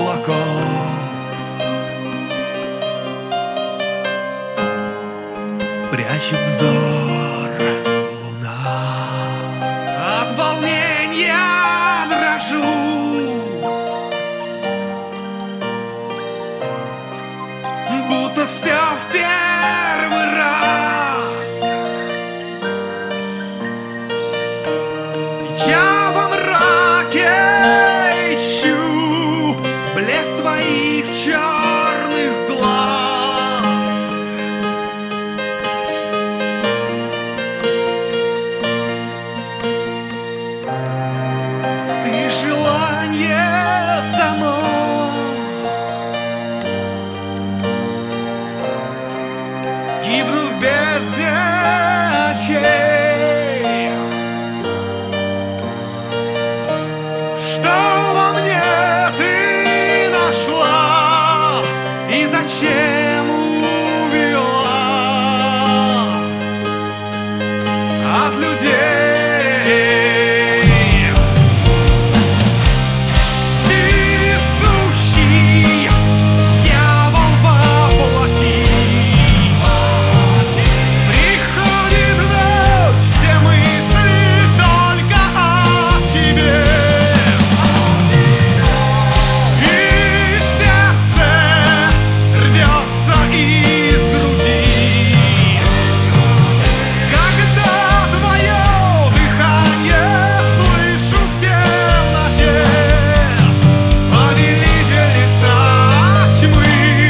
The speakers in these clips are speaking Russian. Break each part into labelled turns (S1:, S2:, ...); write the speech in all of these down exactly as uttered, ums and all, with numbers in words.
S1: облаков прячет взор луна. От волнения дрожу, будто все в первый раз. Я во мраке ищу блеск твоих черных глаз. Ты желание само, гибну в бездне очей. Что во мне ты нашла и зачем увела от людей? Ты сущий дьявол воплоти. Приходит ночь, все мысли только о тебе. И сердце рвется из груди, когда твое дыхание слышу в темноте, повелительница тьмы.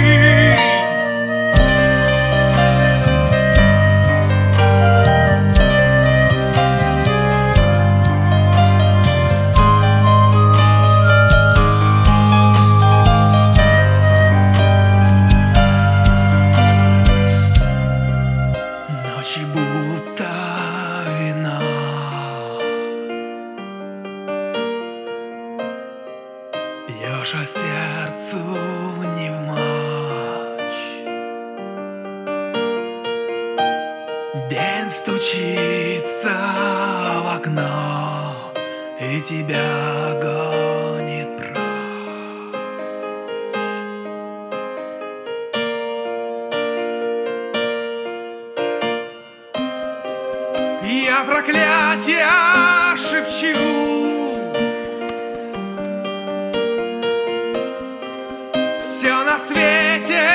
S1: Ночи будто вина, пьешь, а сердцу не вмочь. День стучится в окно и тебя гонит прочь. Я проклятия шепчу, все на свете